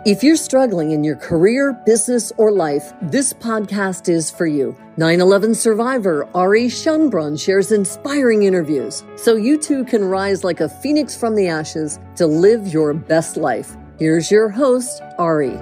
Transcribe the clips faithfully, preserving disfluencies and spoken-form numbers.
If you're struggling in your career, business, or life, this podcast is for you. nine eleven survivor Ari Schunbrunn shares inspiring interviews so you too can rise like a phoenix from the ashes to live your best life. Here's your host, Ari.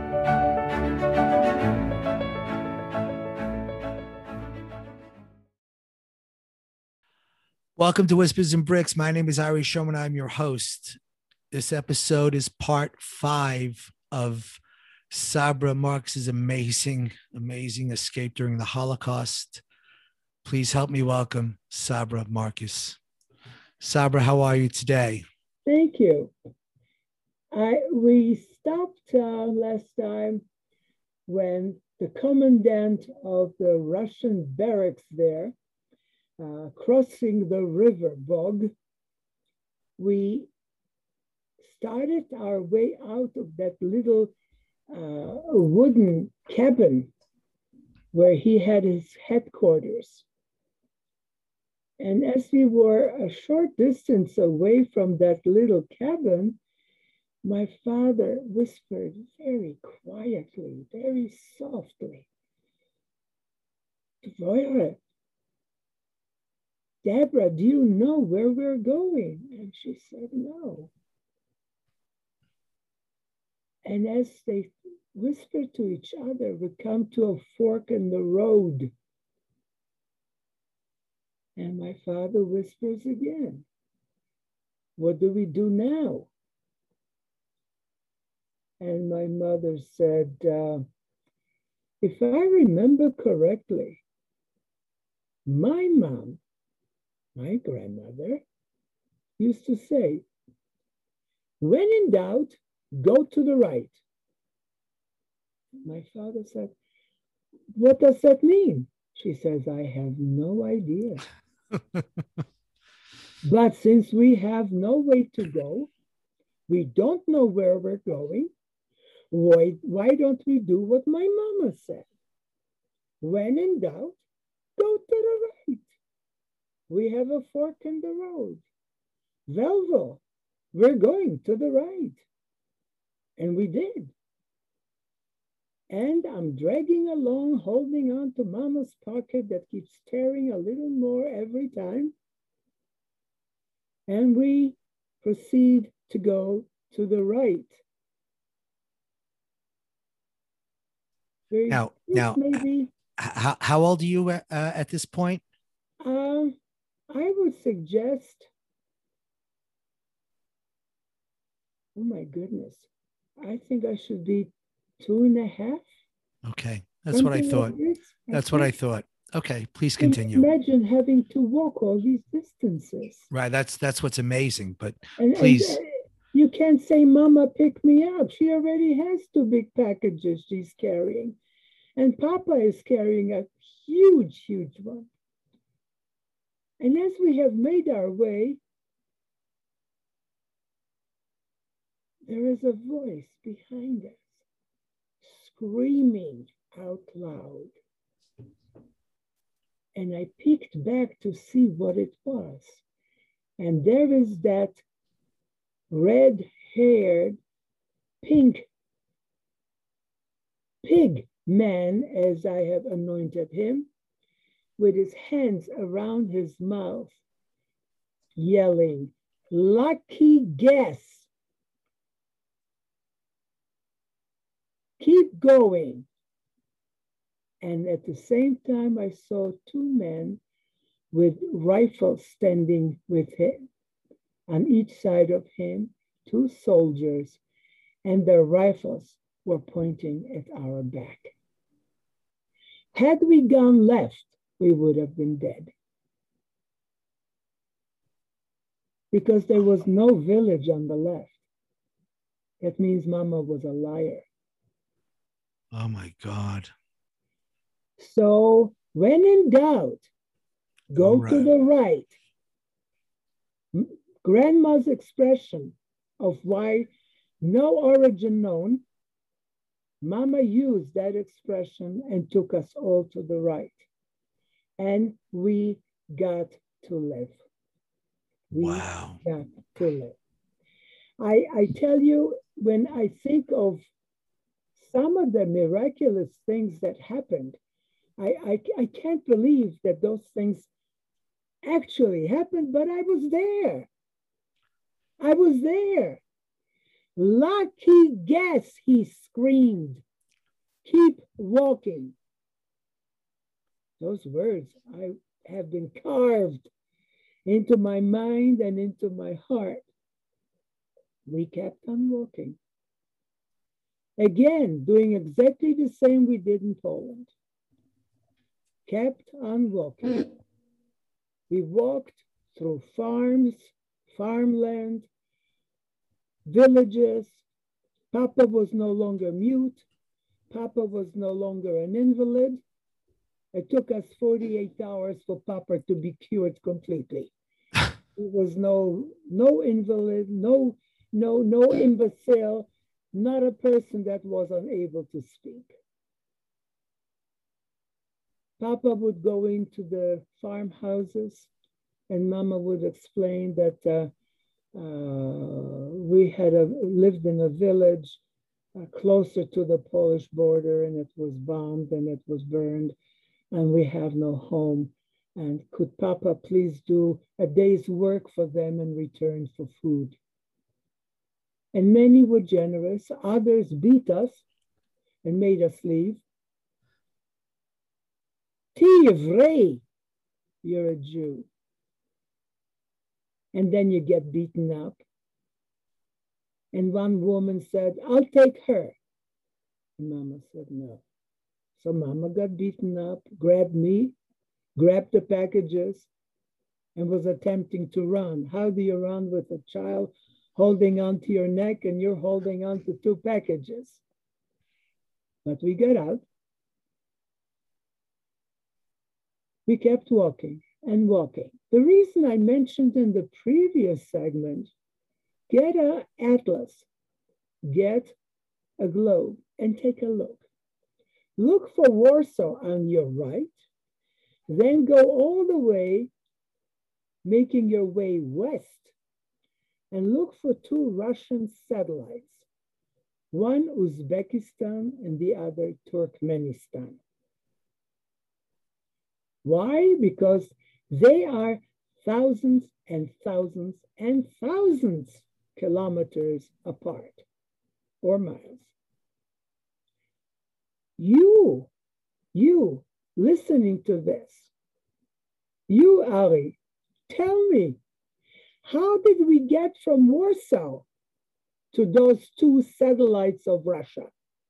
Welcome to Whispers and Bricks. My name is Ari Schunbrunn. I'm your host. This episode is part five of Sabra Marcus's amazing, amazing escape during the Holocaust. Please help me welcome Sabra Marcus. Sabra, how are you today? Thank you. I we stopped uh, last time when the commandant of the Russian barracks there, uh, crossing the river Bog, we started our way out of that little uh, wooden cabin where he had his headquarters. And as we were a short distance away from that little cabin, my father whispered very quietly, very softly, Dvoire, Deborah, do you know where we're going? And she said, no. And as they whispered to each other, we come to a fork in the road. And my father whispers again, what do we do now? And my mother said, uh, if I remember correctly, my mom, my grandmother, used to say, when in doubt, go to the right. My father said, what does that mean? She says, I have no idea. But since we have no way to go, we don't know where we're going, why, why don't we do what my mama said? When in doubt, go to the right. We have a fork in the road. Velvo, we're going to the right. And we did. And I'm dragging along, holding on to Mama's pocket that keeps tearing a little more every time. And we proceed to go to the right. Very now, now maybe, how, how old are you uh, at this point? Um, I would suggest, oh my goodness, I think I should be two and a half. Okay, that's what I thought. Like that's what I thought. Okay, please continue. Imagine having to walk all these distances. Right, that's that's what's amazing. But and, please, and, uh, you can't say, "Mama, pick me up." She already has two big packages she's carrying, and Papa is carrying a huge, huge one. And as we have made our way, there is a voice behind us, screaming out loud. And I peeked back to see what it was. And there is that red-haired, pink pig man, as I have anointed him, with his hands around his mouth, yelling, lucky guess. Keep going. And at the same time, I saw two men with rifles standing with him on each side of him, two soldiers, and their rifles were pointing at our back. Had we gone left, we would have been dead. Because there was no village on the left. That means Mama was a liar. Oh my God. So when in doubt, go right. to the right. Grandma's expression of why no origin known, Mama used that expression and took us all to the right. And we got to live. We wow. got to live. I, I tell you, when I think of some of the miraculous things that happened, I, I, I can't believe that those things actually happened, but I was there. I was there. Lucky guess, he screamed. Keep walking. Those words I have been carved into my mind and into my heart. We kept on walking. Again, doing exactly the same we did in Poland. Kept on walking. We walked through farms, farmland, villages. Papa was no longer mute. Papa was no longer an invalid. It took us forty-eight hours for Papa to be cured completely. He was no, no invalid, no, no, no imbecile, not a person that was unable to speak. Papa would go into the farmhouses and Mama would explain that uh, uh, we had a, lived in a village uh, closer to the Polish border, and it was bombed and it was burned, and we have no home. And could Papa please do a day's work for them in return for food? And many were generous. Others beat us and made us leave. Tivrei, you're a Jew. And then you get beaten up. And one woman said, I'll take her. And Mama said, no. So Mama got beaten up, grabbed me, grabbed the packages, and was attempting to run. How do you run with a child holding onto your neck and you're holding on to two packages? But we got out. We kept walking and walking. The reason I mentioned in the previous segment, get an atlas, get a globe, and take a look. Look for Warsaw on your right, then go all the way, making your way west, and look for two Russian satellites, one Uzbekistan and the other Turkmenistan. Why? Because they are thousands and thousands and thousands kilometers apart, or miles. You, you listening to this, you, Ari, tell me, how did we get from Warsaw to those two satellites of Russia?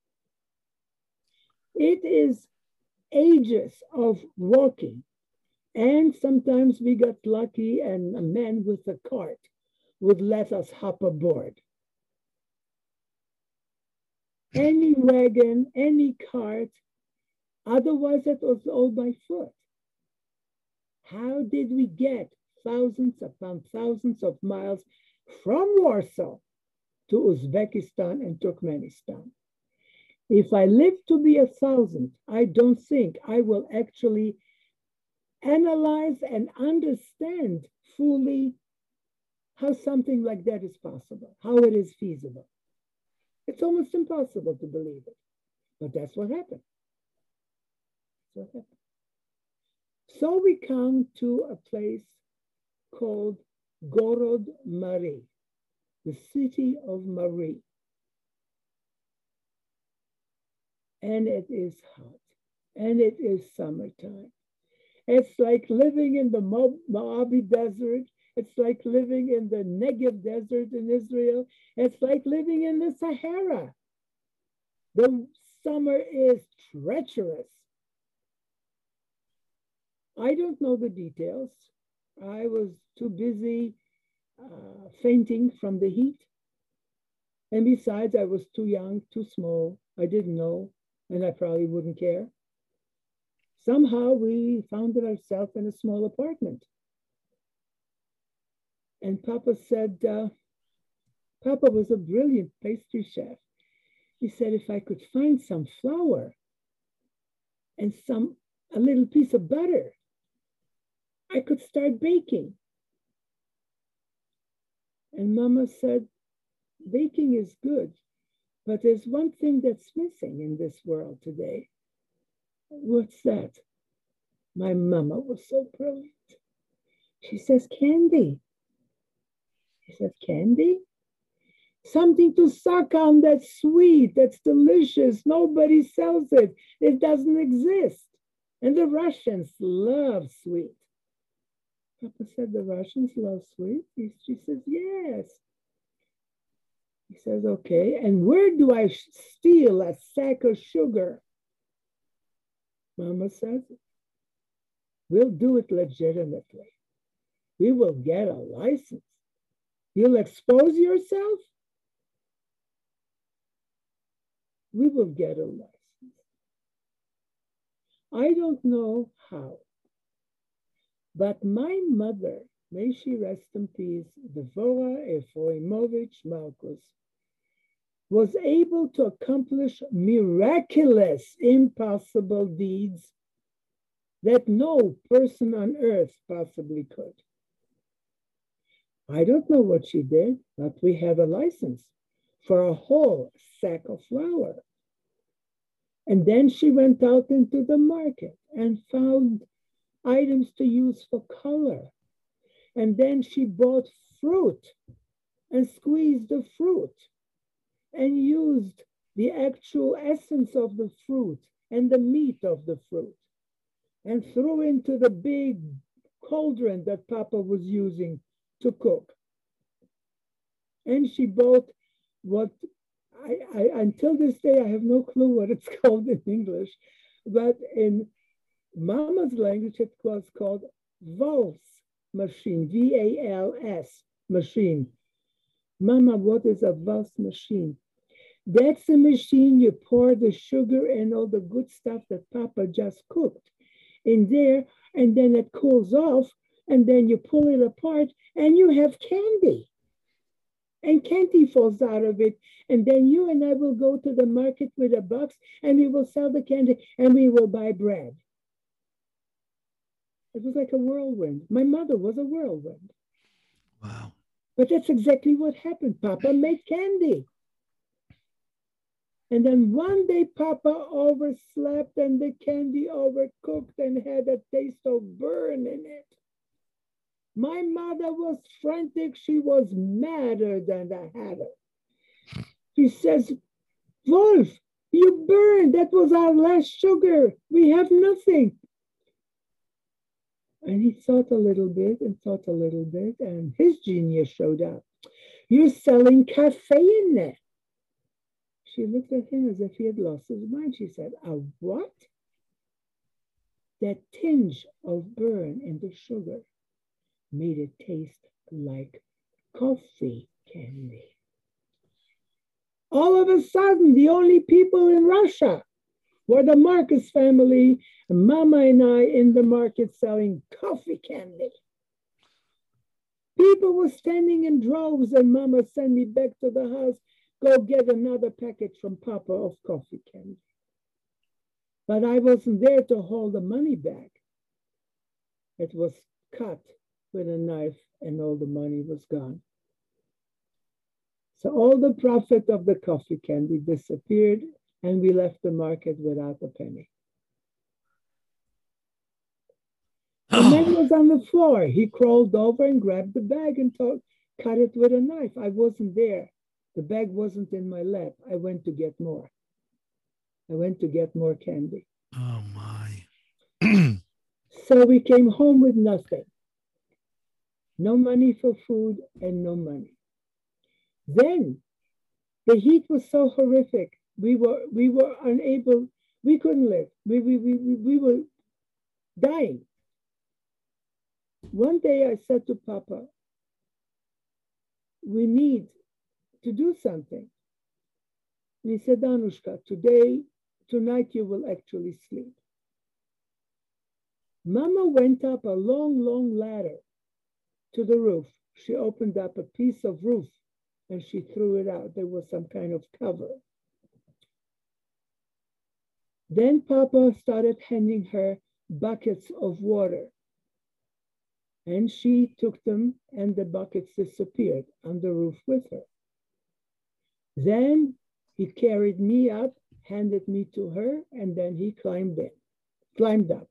It is ages of walking. And sometimes we got lucky and a man with a cart would let us hop aboard. Any wagon, any cart, otherwise it was all by foot. How did we get thousands upon thousands of miles from Warsaw to Uzbekistan and Turkmenistan? If I live to be a thousand, I don't think I will actually analyze and understand fully how something like that is possible, how it is feasible. It's almost impossible to believe it, but that's what happened. That's what happened. So we come to a place called Gorod Mari, the city of Mari. And it is hot, and it is summertime. It's like living in the Moabi desert. It's like living in the Negev desert in Israel. It's like living in the Sahara. The summer is treacherous. I don't know the details. I was too busy uh, fainting from the heat. And besides, I was too young, too small. I didn't know, and I probably wouldn't care. Somehow we found ourselves in a small apartment. And Papa said, uh, Papa was a brilliant pastry chef. He said, if I could find some flour and some, a little piece of butter, I could start baking. And Mama said, baking is good, But there's one thing that's missing in this world today. What's that? My mama was so brilliant. She says, candy. She says, candy? Something to suck on that's sweet, that's delicious. Nobody sells it. It doesn't exist. And the Russians love sweet. Papa said, the Russians love sweet? She says, yes. He says, okay, and where do I steal a sack of sugar? Mama says, we'll do it legitimately. We will get a license. You'll expose yourself? We will get a license. I don't know how, but my mother, may she rest in peace, Devora Efroimovich Malkus, was able to accomplish miraculous, impossible deeds that no person on earth possibly could. I don't know what she did, but we have a license for a whole sack of flour. And then she went out into the market and found items to use for color. And then she bought fruit and squeezed the fruit and used the actual essence of the fruit and the meat of the fruit and threw into the big cauldron that Papa was using to cook. And she bought what, I, I until this day, I have no clue what it's called in English, but in Mama's language, it was called Vals machine, V A L S machine. Mama, what is a Vals machine? That's a machine you pour the sugar and all the good stuff that Papa just cooked in there, and then it cools off, and then you pull it apart, and you have candy. And candy falls out of it, and then you and I will go to the market with a box, and we will sell the candy, and we will buy bread. It was like a whirlwind. My mother was a whirlwind. Wow. But that's exactly what happened. Papa made candy. And then one day, Papa overslept and the candy overcooked and had a taste of burn in it. My mother was frantic. She was madder than the hatter. She says, Wolf, you burned. That was our last sugar. We have nothing. And he thought a little bit and thought a little bit, and his genius showed up. You're selling cafe in there. She looked at him as if he had lost his mind. She said, a what? That tinge of burn in the sugar made it taste like coffee candy. All of a sudden, the only people in Russia were the Marcus family, and Mama and I in the market selling coffee candy. People were standing in droves, and Mama sent me back to the house, go get another package from Papa of coffee candy. But I wasn't there to hold the money back. It was cut with a knife, and all the money was gone. So all the profit of the coffee candy disappeared, and we left the market without a penny. The man was on the floor. He crawled over and grabbed the bag and told, cut it with a knife. I wasn't there. The bag wasn't in my lap. I went to get more. I went to get more candy. Oh, my. So we came home with nothing. No money for food and no money. Then the heat was so horrific. We were we were unable, we couldn't live. We, we, we, we were dying. One day I said to Papa, we need to do something. And he said, Danushka, today, tonight you will actually sleep. Mama went up a long, long ladder to the roof. She opened up a piece of roof and she threw it out. There was some kind of cover. Then Papa started handing her buckets of water. And she took them and the buckets disappeared on the roof with her. Then He carried me up, handed me to her, and then he climbed in, climbed up.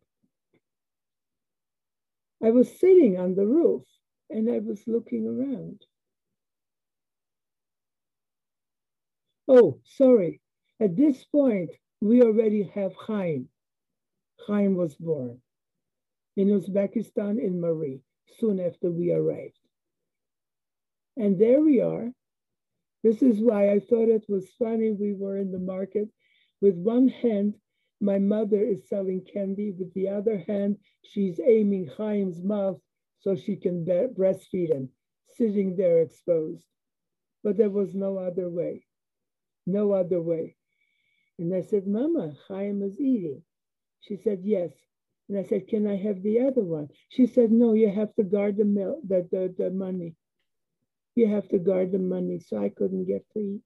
I was sitting on the roof and I was looking around. Oh, sorry. At this point, we already have Chaim. Chaim was born in Uzbekistan in Marie, soon after we arrived. And there we are. This is why I thought it was funny. We were in the market. With one hand, my mother is selling candy. With the other hand, she's aiming Chaim's mouth so she can breastfeed him, sitting there exposed. But there was no other way. No other way. And I said, Mama, Chaim is eating. She said, yes. And I said, can I have the other one? She said, no, you have to guard the, milk, the, the, the money. You have to guard the money. So I couldn't get to eat.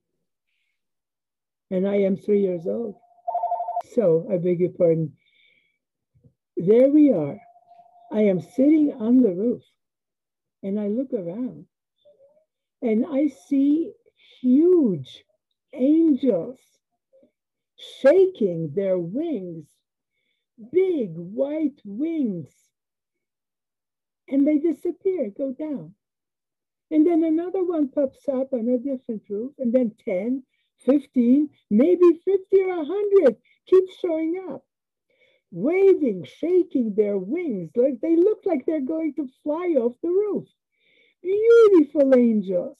And I am three years old. So I beg your pardon. There we are. I am sitting on the roof and I look around and I see huge angels shaking their wings, big white wings, and they disappear, go down. And then another one pops up on a different roof, and then ten, fifteen, maybe fifty or one hundred keep showing up, waving, shaking their wings, like they look like they're going to fly off the roof. Beautiful angels.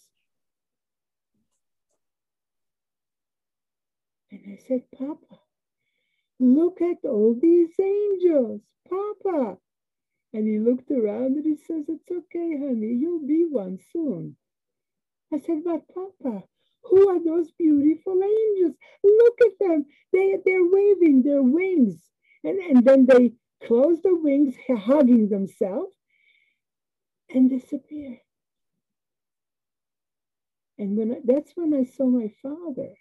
And I said, Papa, look at all these angels, Papa. And he looked around and he says, it's okay, honey, you'll be one soon. I said, but Papa, who are those beautiful angels? Look at them. They, they're waving their wings. And, and then they close the wings, hugging themselves, and disappear. And when I, that's when I saw my father.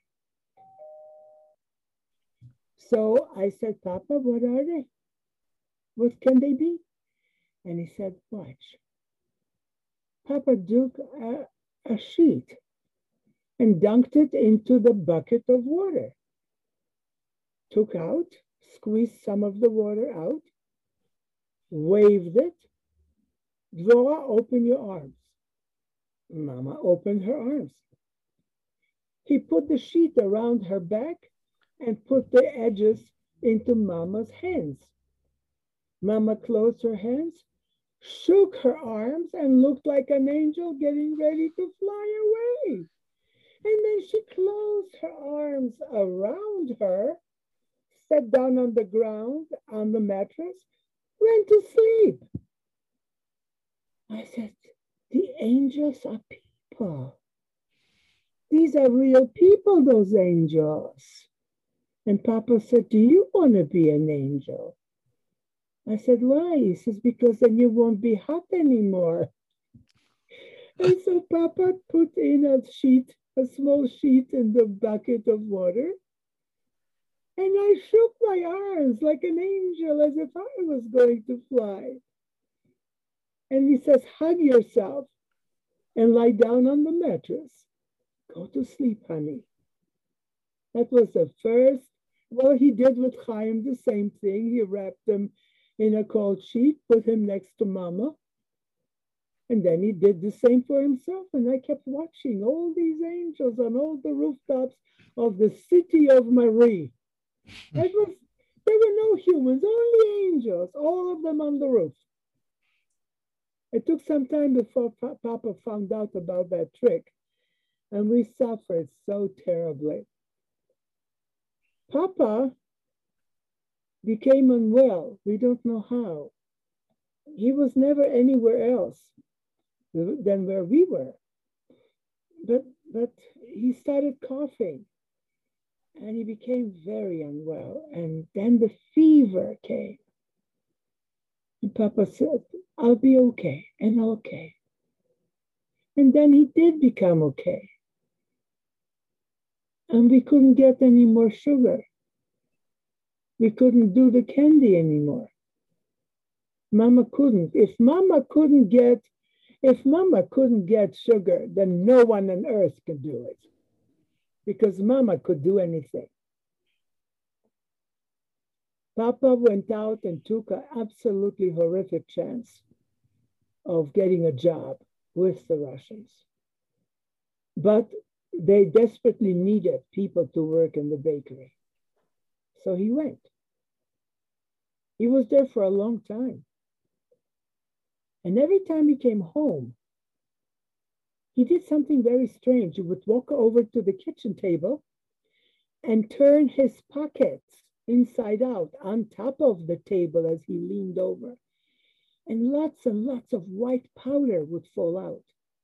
So I said, Papa, what are they? What can they be? And he said, watch. Papa took a, a sheet and dunked it into the bucket of water. Took out, squeezed some of the water out, waved it. Dvorah, open your arms. Mama opened her arms. He put the sheet around her back and put the edges into Mama's hands. Mama closed her hands, shook her arms, and looked like an angel getting ready to fly away. And then she closed her arms around her, sat down on the ground, on the mattress, went to sleep. I said, the angels are people. These are real people, those angels. And Papa said, do you want to be an angel? I said, why? He says, because then you won't be hot anymore. And so Papa put in a sheet, a small sheet in the bucket of water. And I shook my arms like an angel as if I was going to fly. And he says, hug yourself and lie down on the mattress. Go to sleep, honey. That was the first. Well, he did with Chaim the same thing. He wrapped him in a cold sheet, put him next to Mama. And then he did the same for himself. And I kept watching all these angels on all the rooftops of the city of Marie. It was, there were no humans, only angels, all of them on the roof. It took some time before pa- Papa found out about that trick. And we suffered so terribly. Papa became unwell. We don't know how. He was never anywhere else than where we were. But, but he started coughing and he became very unwell. And then the fever came. And Papa said, I'll be okay and okay. And then he did become okay. And we couldn't get any more sugar. We couldn't do the candy anymore. Mama couldn't. If Mama couldn't get, if Mama couldn't get sugar, then no one on earth could do it. because Mama could do anything. Papa went out and took an absolutely horrific chance of getting a job with the Russians. But they desperately needed people to work in the bakery. So he went. He was there for a long time. And every time he came home, he did something very strange. He would walk over to the kitchen table and turn his pockets inside out on top of the table as he leaned over. And lots and lots of white powder would fall out.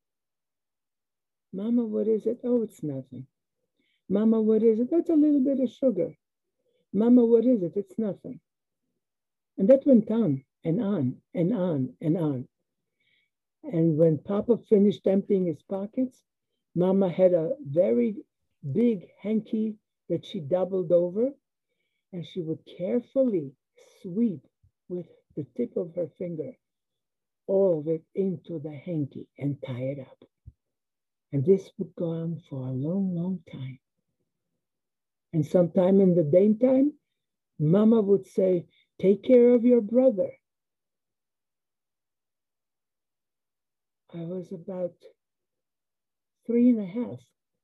Mama, what is it? Oh, it's nothing. Mama, what is it? That's a little bit of sugar. Mama, what is it? It's nothing. And that went on and on and on and on. And when Papa finished emptying his pockets, Mama had a very big hanky that she doubled over, and she would carefully sweep with the tip of her finger all of it into the hanky and tie it up. And this would go on for a long, long time. And sometime in the daytime, Mama would say, take care of your brother. I was about three and a half.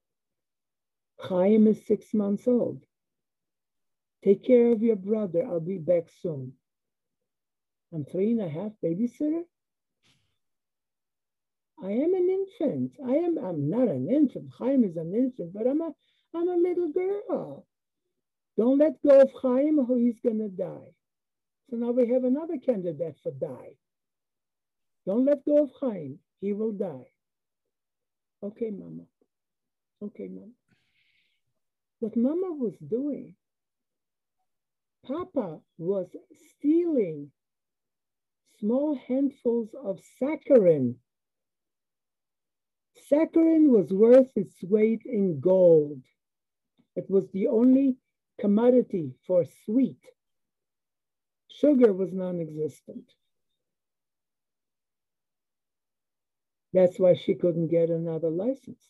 Chaim is six months old. Take care of your brother. I'll be back soon. I'm three and a half, babysitter. I am an infant. I am, I'm not an infant. Chaim is an infant, but I'm a, I'm a little girl. Don't let go of Chaim or he's gonna die. So now we have another candidate for die. Don't let go of Chaim. He will die. Okay, Mama. Okay, Mama. What Mama was doing, Papa was stealing small handfuls of saccharin. Saccharin was worth its weight in gold. It was the only commodity for sweet. Sugar was non-existent. That's why she couldn't get another license.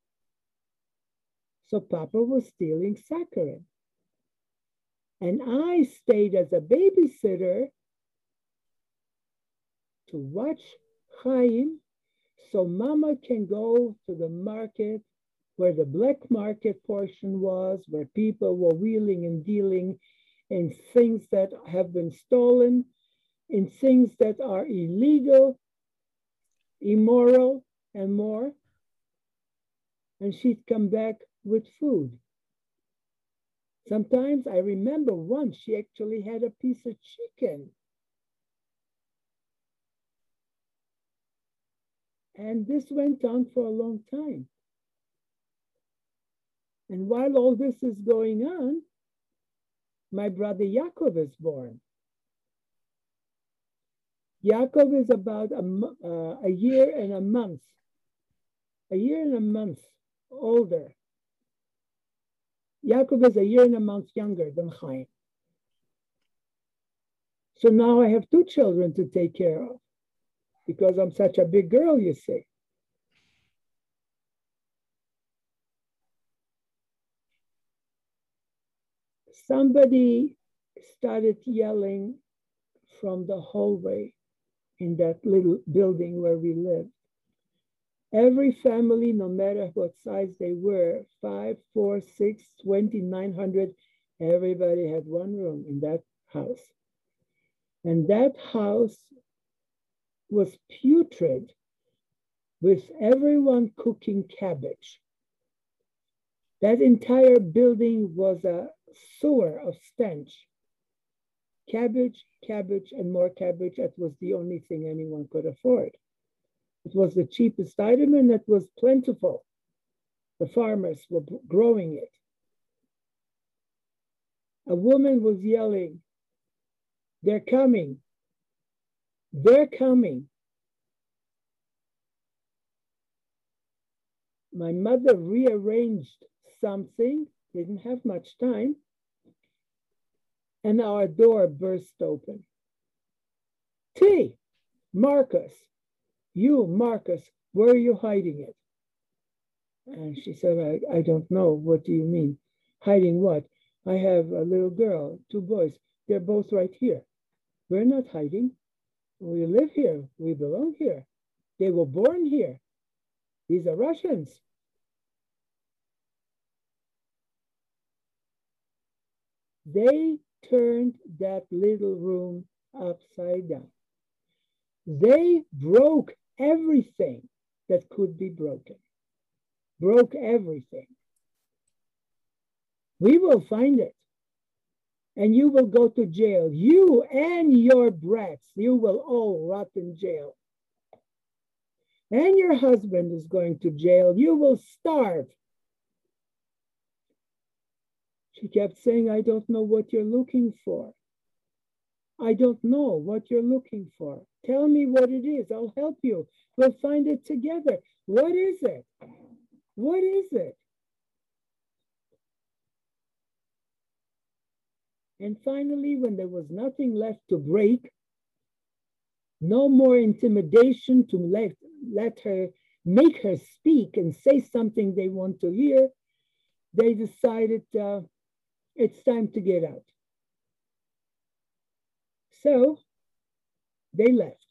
So Papa was stealing saccharin. And I stayed as a babysitter to watch Chaim so Mama can go to the market where the black market portion was, where people were wheeling and dealing in things that have been stolen, in things that are illegal, immoral, and more. And she'd come back with food. Sometimes I remember once she actually had a piece of chicken. And this went on for a long time. And while all this is going on, my brother Yaakov is born. Yaakov is about a, uh, a year and a month, a year and a month older. Yaakov is a year and a month younger than Chaim. So now I have two children to take care of because I'm such a big girl, you see. Somebody started yelling from the hallway in that little building where we lived. Every family, no matter what size they were, five, four, six, twenty, nine hundred, everybody had one room in that house. And that house was putrid with everyone cooking cabbage. That entire building was a sewer of stench. Cabbage, cabbage, and more cabbage. That was the only thing anyone could afford. It was the cheapest item and it was plentiful. The farmers were growing it. A woman was yelling, "They're coming. They're coming." My mother rearranged something, didn't have much time, and our door burst open. T, Marcus, you, Marcus, where are you hiding it? And she said, I, I don't know. What do you mean? Hiding what? I have a little girl, two boys. They're both right here. We're not hiding. We live here. We belong here. They were born here. These are Russians. They turned that little room upside down. They broke everything that could be broken. Broke everything. We will find it. And you will go to jail. You and your brats, you will all rot in jail. And your husband is going to jail. You will starve. She kept saying, I don't know what you're looking for. I don't know what you're looking for. Tell me what it is. I'll help you. We'll find it together. What is it? What is it? And finally, when there was nothing left to break, no more intimidation to let, let her, make her speak and say something they want to hear, they decided uh, it's time to get out. So they left.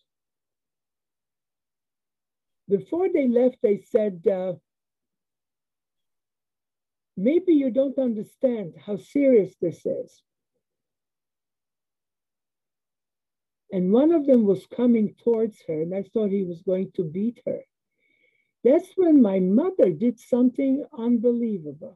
Before they left, they said, uh, maybe you don't understand how serious this is. And one of them was coming towards her, and I thought he was going to beat her. That's when my mother did something unbelievable.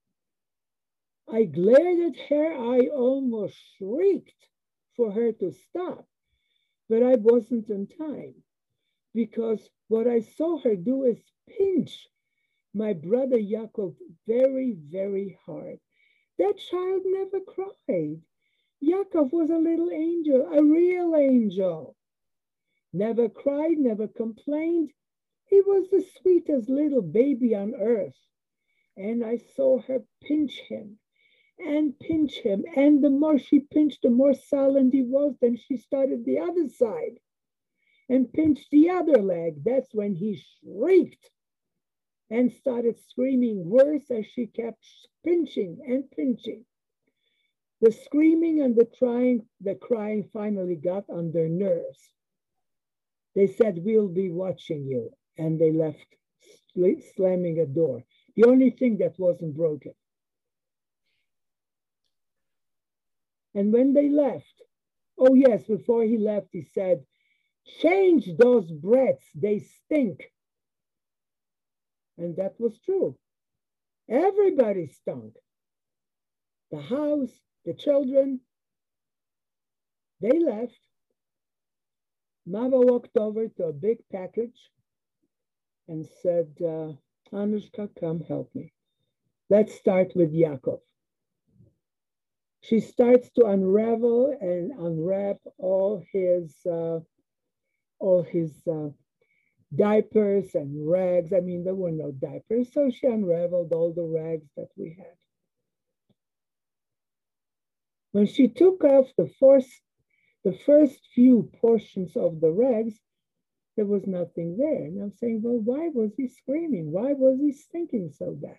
I glared at her, I almost shrieked for her to stop, but I wasn't in time, because what I saw her do is pinch my brother Yaakov very, very hard. That child never cried. Yaakov was a little angel, a real angel. Never cried, never complained. He was the sweetest little baby on earth. And I saw her pinch him and pinch him. And the more she pinched, the more silent he was. Then she started the other side and pinched the other leg. That's when he shrieked and started screaming worse as she kept pinching and pinching. The screaming and the crying, the crying finally got on their nerves. They said, we'll be watching you. And they left, slamming a door. The only thing that wasn't broken. And when they left, oh yes, before he left, he said, change those brats, they stink. And that was true. Everybody stunk. The house, the children, they left. Mama walked over to a big package and said, uh, Anushka, come help me. Let's start with Yaakov. She starts to unravel and unwrap all his, uh, all his uh, diapers and rags. I mean, there were no diapers, so she unraveled all the rags that we had. When she took off the first, the first few portions of the rags, there was nothing there. And I'm saying, well, why was he screaming? Why was he stinking so bad?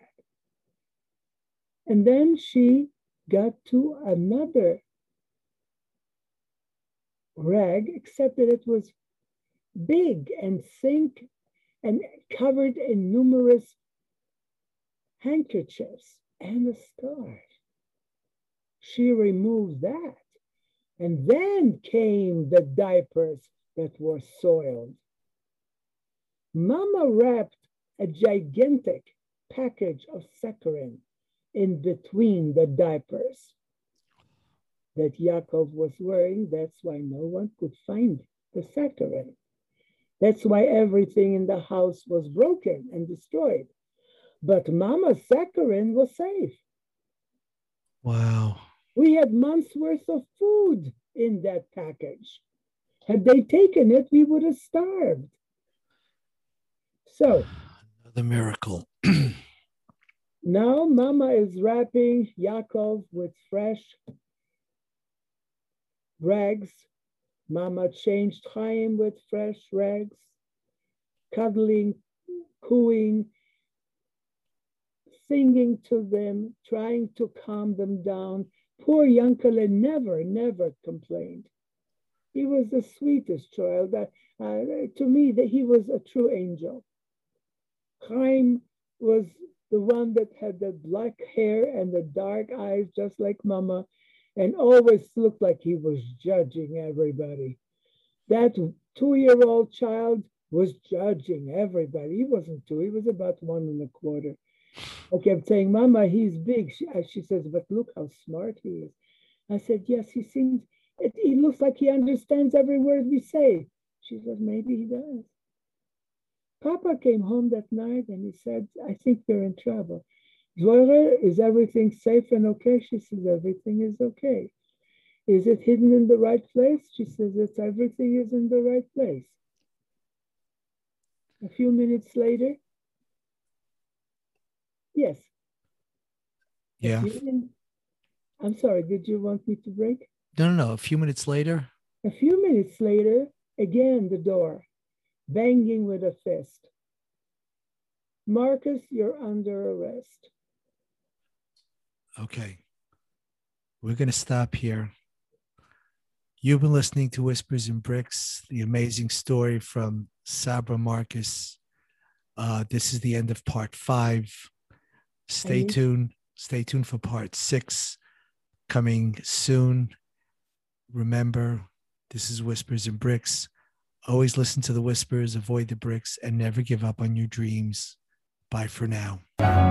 And then she got to another rag, except that it was big and thick and covered in numerous handkerchiefs and a scarf. She removed that. And then came the diapers that were soiled. Mama wrapped a gigantic package of saccharin in between the diapers that Yaakov was wearing. That's why no one could find the saccharin. That's why everything in the house was broken and destroyed. But Mama's saccharin was safe. Wow. We had months worth of food in that package. Had they taken it, we would have starved. So, another miracle. Now Mama is wrapping Yaakov with fresh rags. Mama changed Chaim with fresh rags, cuddling, cooing, singing to them, trying to calm them down. Poor Yankele never, never complained. He was the sweetest child. Uh, uh, to me, that he was a true angel. Chaim was the one that had the black hair and the dark eyes, just like Mama, and always looked like he was judging everybody. That two-year-old child was judging everybody. He wasn't two, he was about one and a quarter. I kept saying, Mama, he's big. She, she says, but look how smart he is. I said, yes, he seems, it, he looks like he understands every word we say. She says, maybe he does. Papa came home that night and he said, I think they're in trouble. Zora, is everything safe and okay? She says, everything is okay. Is it hidden in the right place? She says, it's everything is in the right place. A few minutes later, yes. Yeah. I'm sorry, did you want me to break? No, no, no. A few minutes later. A few minutes later, again, the door, banging with a fist. Marcus, you're under arrest. Okay. We're going to stop here. You've been listening to Whispers and Bricks, the amazing story from Sabra Marcus. Uh, this is the end of part five. Stay Mhm. tuned. Stay tuned for part six coming soon. Remember, this is Whispers and Bricks. Always listen to the whispers, avoid the bricks, and never give up on your dreams. Bye for now.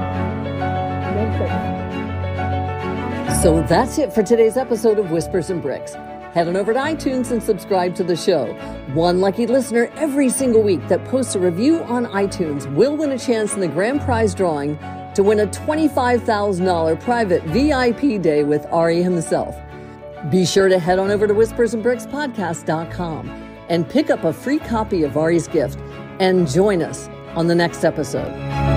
So that's it for today's episode of Whispers and Bricks. Head on over to iTunes and subscribe to the show. One lucky listener every single week that posts a review on iTunes will win a chance in the grand prize drawing to win a twenty-five thousand dollars private V I P day with Ari himself. Be sure to head on over to whispers and bricks podcast dot com and pick up a free copy of Ari's gift and join us on the next episode.